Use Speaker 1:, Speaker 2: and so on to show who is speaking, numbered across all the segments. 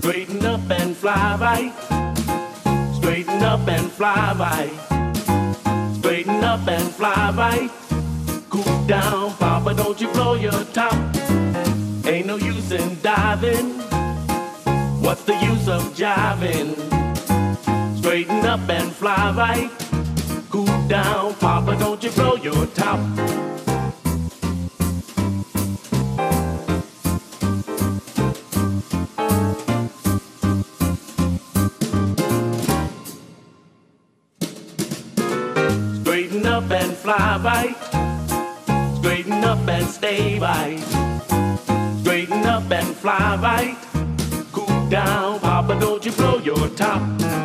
Speaker 1: Straighten up and fly right. Straighten up and fly right. Straighten up and fly right. Cool down, Papa, don't you blow your top. Ain't no use in diving. What's the use of jiving? Straighten up and fly right. Cool down, Papa, don't you blow your top. Straighten up and fly right. Straighten up and stay right. Straighten up and fly right. Cool down, Papa, don't you blow your top.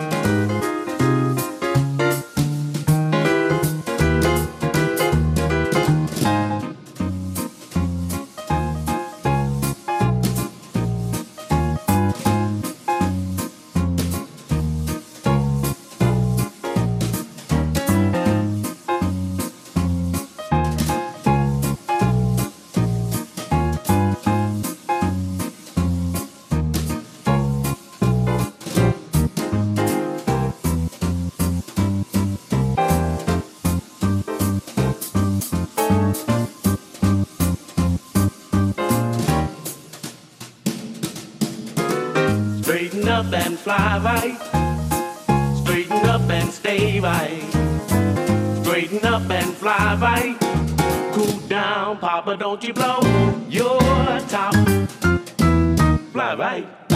Speaker 1: Straighten up and fly right. Straighten up and stay right. Straighten up and fly right. Cool down, Papa, don't you blow your top. Fly right.